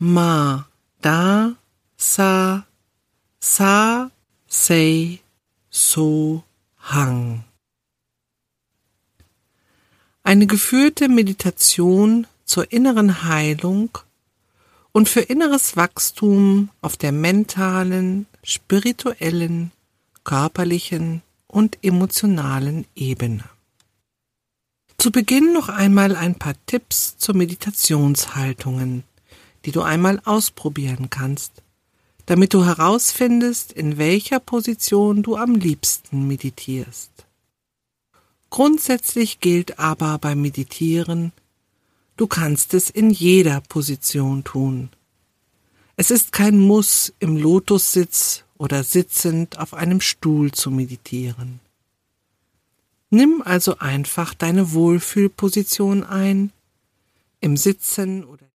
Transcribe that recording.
ma, da, sa, sei, so, hang. Eine geführte Meditation zur inneren Heilung und für inneres Wachstum auf der mentalen, spirituellen, körperlichen und emotionalen Ebene. Zu Beginn noch einmal ein paar Tipps zu Meditationshaltungen, die du einmal ausprobieren kannst, damit du herausfindest, in welcher Position du am liebsten meditierst. Grundsätzlich gilt aber beim Meditieren, du kannst es in jeder Position tun. Es ist kein Muss, im Lotussitz oder sitzend auf einem Stuhl zu meditieren. Nimm also einfach deine Wohlfühlposition ein, im Sitzen oder